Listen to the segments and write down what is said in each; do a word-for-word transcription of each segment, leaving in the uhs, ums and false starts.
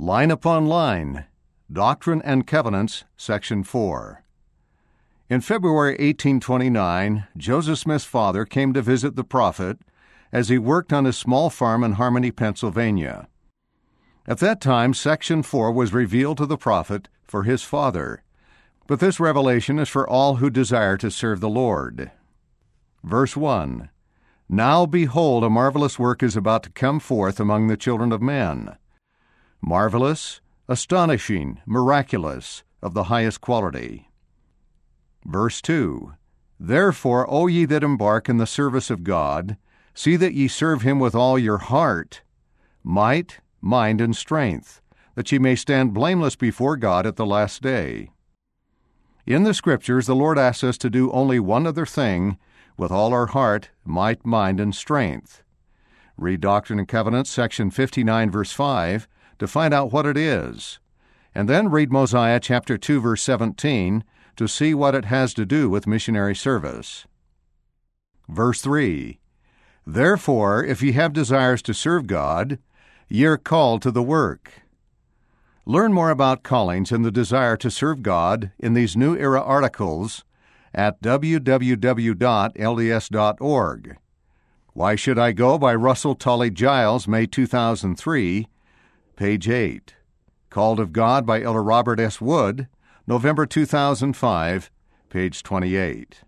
Line upon Line, Doctrine and Covenants, Section four. In February eighteen twenty-nine, Joseph Smith's father came to visit the prophet as he worked on his small farm in Harmony, Pennsylvania. At that time, Section four was revealed to the prophet for his father, but this revelation is for all who desire to serve the Lord. Verse one, Now behold, a marvelous work is about to come forth among the children of men. Marvelous, astonishing, miraculous, of the highest quality. Verse two, Therefore, O ye that embark in the service of God, see that ye serve him with all your heart, might, mind, and strength, that ye may stand blameless before God at the last day. In the Scriptures, the Lord asks us to do only one other thing with all our heart, might, mind, and strength. Read Doctrine and Covenants, section fifty-nine, verse five, to find out what it is, and then read Mosiah chapter two, verse seventeen, to see what it has to do with missionary service. Verse three, Therefore, if ye have desires to serve God, ye are called to the work. Learn more about callings and the desire to serve God in these New Era articles at w w w dot l d s dot org. Why Should I Go by Russell Tully Giles, May two thousand three, page eight. Called of God by Elder Robert S. Wood, November two thousand five, page twenty-eight.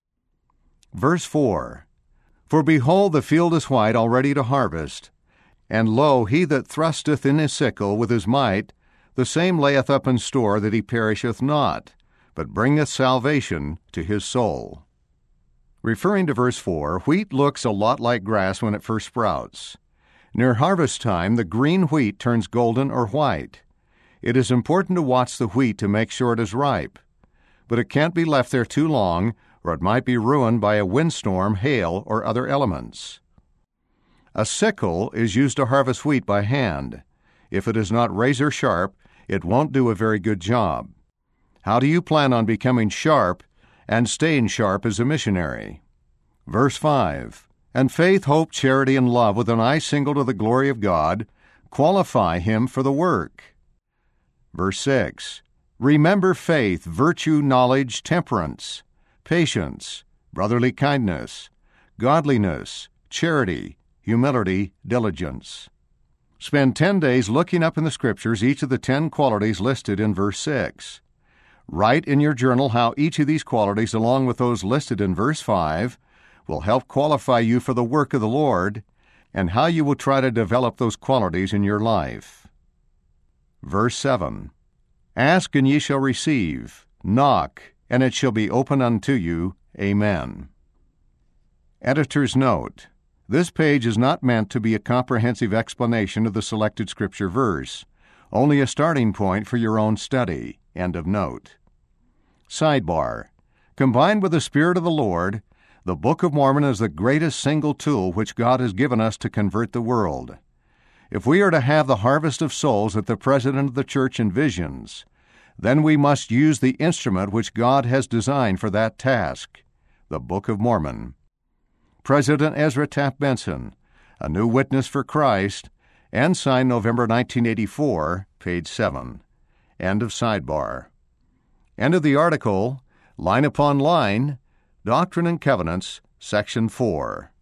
Verse four, For behold, the field is white, already to harvest, and lo, he that thrusteth in his sickle with his might, the same layeth up in store that he perisheth not, but bringeth salvation to his soul. Referring to verse four, wheat looks a lot like grass when it first sprouts. Near harvest time, the green wheat turns golden or white. It is important to watch the wheat to make sure it is ripe, but it can't be left there too long, or it might be ruined by a windstorm, hail, or other elements. A sickle is used to harvest wheat by hand. If it is not razor sharp, it won't do a very good job. How do you plan on becoming sharp and staying sharp as a missionary? Verse five, And faith, hope, charity, and love, with an eye single to the glory of God, qualify him for the work. Verse six, Remember faith, virtue, knowledge, temperance, patience, brotherly kindness, godliness, charity, humility, diligence. Spend ten days looking up in the Scriptures each of the ten qualities listed in verse six. Write in your journal how each of these qualities, along with those listed in verse five, will help qualify you for the work of the Lord, and how you will try to develop those qualities in your life. Verse seven, Ask, and ye shall receive. Knock, and it shall be opened unto you. Amen. Editor's note: This page is not meant to be a comprehensive explanation of the selected Scripture verse, only a starting point for your own study. End of note. Sidebar: Combined with the Spirit of the Lord, the Book of Mormon is the greatest single tool which God has given us to convert the world. If we are to have the harvest of souls that the President of the Church envisions, then we must use the instrument which God has designed for that task, the Book of Mormon. President Ezra Taft Benson, A New Witness for Christ, and signed November nineteen eighty-four, page seven. End of sidebar. End of the article, Line Upon Line, Doctrine and Covenants, section four.